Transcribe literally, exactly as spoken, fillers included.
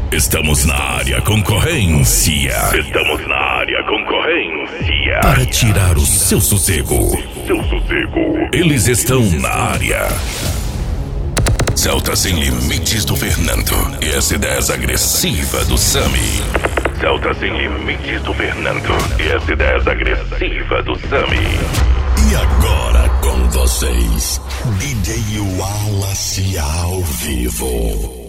Estamos na área concorrência. Estamos na área concorrência. Para tirar o seu sossego. Seu sossego. Eles estão na área. Celta Sem Limites do Fernando e S dez agressiva do Sami. Celta Sem Limites do Fernando e S dez agressiva do Sami. E agora com vocês, D J Wallace ao vivo.